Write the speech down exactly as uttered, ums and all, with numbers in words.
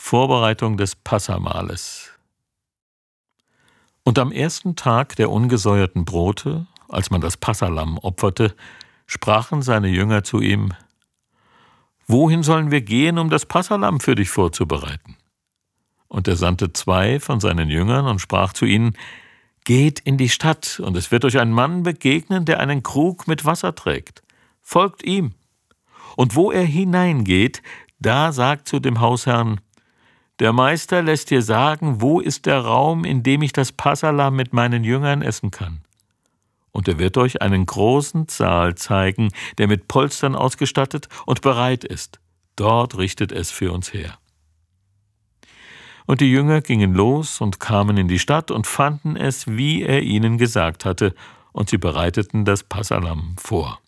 Vorbereitung des Passamahles. Und am ersten Tag der ungesäuerten Brote, als man das Passalamm opferte, sprachen seine Jünger zu ihm: Wohin sollen wir gehen, um das Passalamm für dich vorzubereiten? Und er sandte zwei von seinen Jüngern und sprach zu ihnen: Geht in die Stadt, und es wird euch ein Mann begegnen, der einen Krug mit Wasser trägt. Folgt ihm. Und wo er hineingeht, da sagt zu dem Hausherrn: Der Meister lässt dir sagen, wo ist der Raum, in dem ich das Passalamm mit meinen Jüngern essen kann. Und er wird euch einen großen Saal zeigen, der mit Polstern ausgestattet und bereit ist. Dort richtet es für uns her. Und die Jünger gingen los und kamen in die Stadt und fanden es, wie er ihnen gesagt hatte, und sie bereiteten das Passalamm vor.